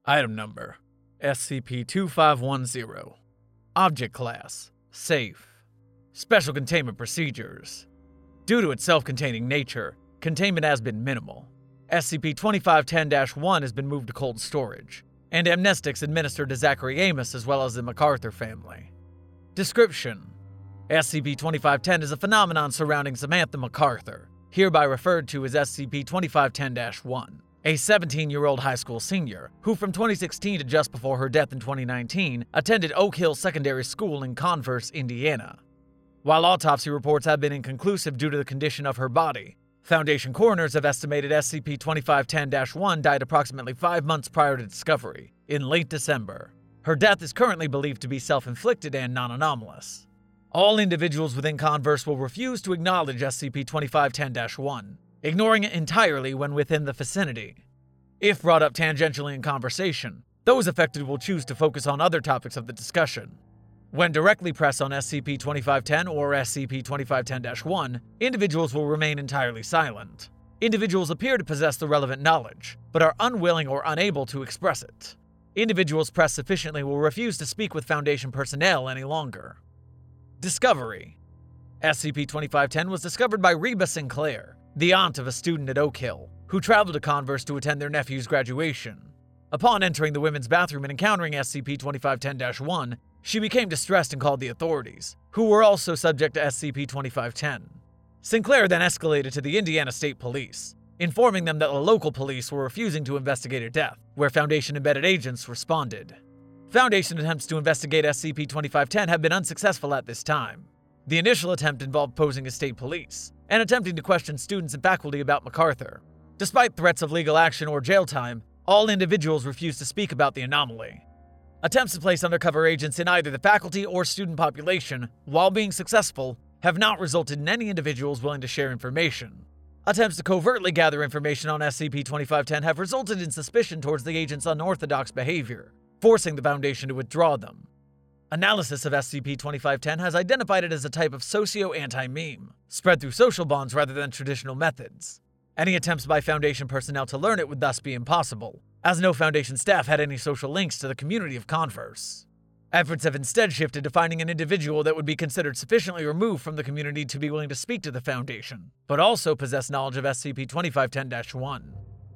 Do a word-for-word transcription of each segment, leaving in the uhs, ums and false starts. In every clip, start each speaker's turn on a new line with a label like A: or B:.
A: Item Number S C P two five one zero. Object Class Safe. Special Containment Procedures. Due to its self-containing nature, containment has been minimal. S C P twenty-five ten dash one has been moved to cold storage, and amnestics administered to Zachary Amos as well as the MacArthur family. Description: S C P twenty-five ten is a phenomenon surrounding Samantha MacArthur, hereby referred to as S C P twenty-five ten dash one, a seventeen-year-old high school senior who from twenty sixteen to just before her death in twenty nineteen attended Oak Hill Secondary School in Converse, Indiana. While autopsy reports have been inconclusive due to the condition of her body, Foundation coroners have estimated S C P twenty-five ten dash one died approximately five months prior to discovery, in late December. Her death is currently believed to be self-inflicted and non-anomalous. All individuals within Converse will refuse to acknowledge S C P twenty-five ten dash one, ignoring it entirely when within the vicinity. If brought up tangentially in conversation, those affected will choose to focus on other topics of the discussion. When directly pressed on S C P twenty-five ten or S C P twenty-five ten dash one, individuals will remain entirely silent. Individuals appear to possess the relevant knowledge, but are unwilling or unable to express it. Individuals pressed sufficiently will refuse to speak with Foundation personnel any longer. Discovery: S C P twenty-five ten was discovered by Reba Sinclair, the aunt of a student at Oak Hill, who traveled to Converse to attend their nephew's graduation. Upon entering the women's bathroom and encountering S C P twenty-five ten dash one, she became distressed and called the authorities, who were also subject to S C P twenty-five ten. Sinclair then escalated to the Indiana State Police, informing them that the local police were refusing to investigate her death, where Foundation-embedded agents responded. Foundation attempts to investigate S C P twenty-five ten have been unsuccessful at this time. The initial attempt involved posing as state police, and attempting to question students and faculty about MacArthur. Despite threats of legal action or jail time, all individuals refused to speak about the anomaly. Attempts to place undercover agents in either the faculty or student population, while being successful, have not resulted in any individuals willing to share information. Attempts to covertly gather information on S C P twenty-five ten have resulted in suspicion towards the agents' unorthodox behavior, forcing the Foundation to withdraw them. Analysis of S C P twenty-five ten has identified it as a type of socio-anti-meme, spread through social bonds rather than traditional methods. Any attempts by Foundation personnel to learn it would thus be impossible, as no Foundation staff had any social links to the community of Converse. Efforts have instead shifted to finding an individual that would be considered sufficiently removed from the community to be willing to speak to the Foundation, but also possess knowledge of S C P twenty-five ten dash one.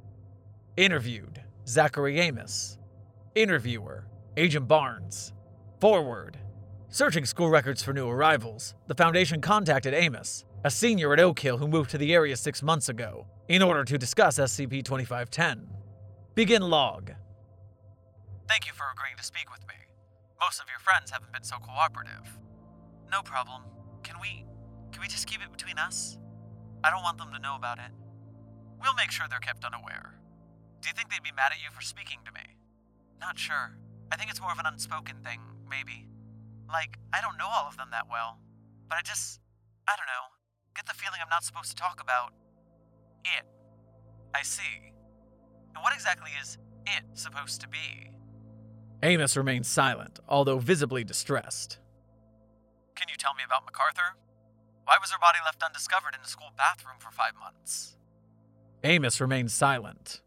A: Interviewed: Zachary Amos. Interviewer: Agent Barnes. Forward: searching school records for new arrivals, the Foundation contacted Amos, a senior at Oak Hill who moved to the area six months ago, in order to discuss S C P twenty-five ten. Begin log.
B: Thank you for agreeing to speak with me. Most of your friends haven't been so cooperative. No problem. Can we... can we just keep it between us? I don't want them to know about it. We'll make sure they're kept unaware. Do you think they'd be mad at you for speaking to me? Not sure. I think it's more of an unspoken thing, maybe. Like, I don't know all of them that well. But I just... I don't know. Get the feeling I'm not supposed to talk about... it. I see. And what exactly is it supposed to be?
A: Amos remains silent, although visibly distressed.
B: Can you tell me about MacArthur? Why was her body left undiscovered in the school bathroom for five months?
A: Amos remains silent.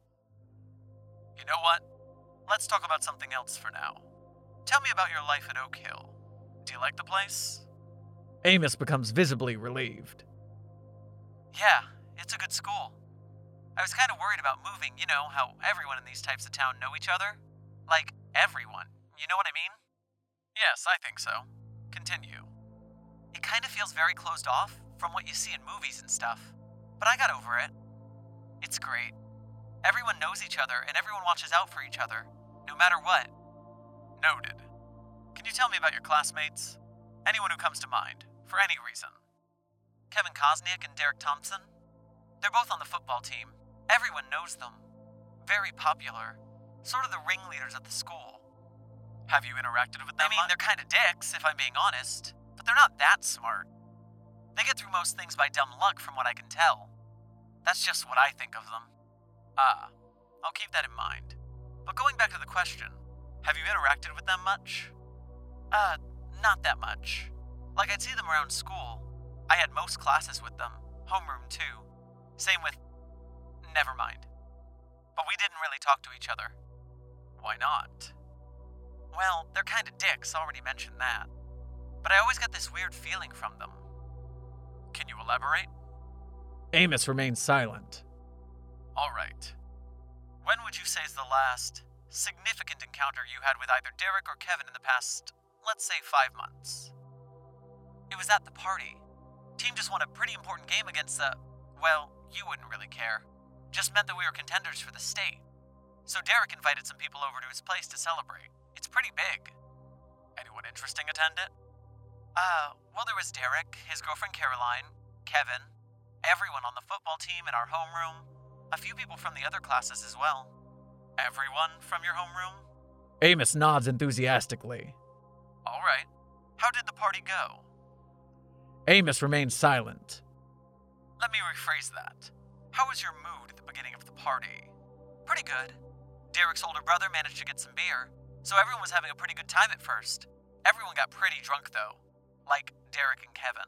B: You know what? Let's talk about something else for now. Tell me about your life at Oak Hill. Do you like the place?
A: Amos becomes visibly relieved.
B: Yeah, it's a good school. I was kind of worried about moving, you know, how everyone in these types of town know each other. Like, everyone. You know what I mean? Yes, I think so. Continue. It kind of feels very closed off from what you see in movies and stuff. But I got over it. It's great. Everyone knows each other and everyone watches out for each other, no matter what. Noted. Can you tell me about your classmates? Anyone who comes to mind, for any reason. Kevin Kosniak and Derek Thompson? They're both on the football team. Everyone knows them. Very popular. Sort of the ringleaders at the school. Have you interacted with them? I mean, much? They're kind of dicks, if I'm being honest. But they're not that smart. They get through most things by dumb luck, from what I can tell. That's just what I think of them. Ah, I'll keep that in mind. But going back to the question, have you interacted with them much? Uh, not that much. Like, I'd see them around school. I had most classes with them. Homeroom, too. Same with... never mind. But we didn't really talk to each other. Why not? Well, they're kinda dicks, already mentioned that. But I always get this weird feeling from them. Can you elaborate?
A: Amos remains silent.
B: Alright. When would you say is the last significant encounter you had with either Derek or Kevin in the past, let's say, five months? It was at the party. Team just won a pretty important game against the... well, you wouldn't really care. Just meant that we were contenders for the state. So Derek invited some people over to his place to celebrate. It's pretty big. Anyone interesting attend it? Uh, well, there was Derek, his girlfriend Caroline, Kevin, everyone on the football team in our homeroom, a few people from the other classes as well. Everyone from your homeroom?
A: Amos nods enthusiastically.
B: All right. How did the party go?
A: Amos remains silent.
B: Let me rephrase that. How was your mood at the beginning of the party? Pretty good. Derek's older brother managed to get some beer, so everyone was having a pretty good time at first. Everyone got pretty drunk, though. Like Derek and Kevin.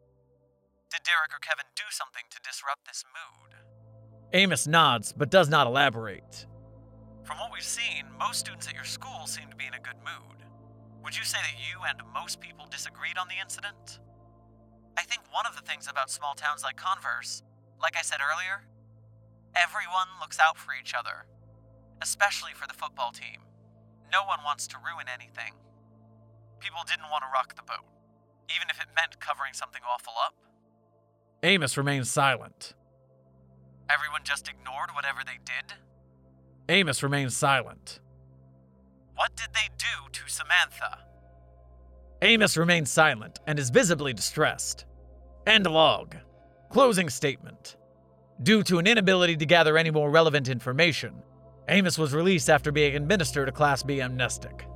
B: Did Derek or Kevin do something to disrupt this mood?
A: Amos nods, but does not elaborate.
B: From what we've seen, most students at your school seem to be in a good mood. Would you say that you and most people disagreed on the incident? I think one of the things about small towns like Converse, like I said earlier, everyone looks out for each other. Especially for the football team. No one wants to ruin anything. People didn't want to rock the boat, even if it meant covering something awful up.
A: Amos remains silent.
B: Everyone just ignored whatever they did?
A: Amos remains silent.
B: What did they do to Samantha?
A: Amos remains silent and is visibly distressed. End log. Closing statement. Due to an inability to gather any more relevant information, Amos was released after being administered a Class B amnestic.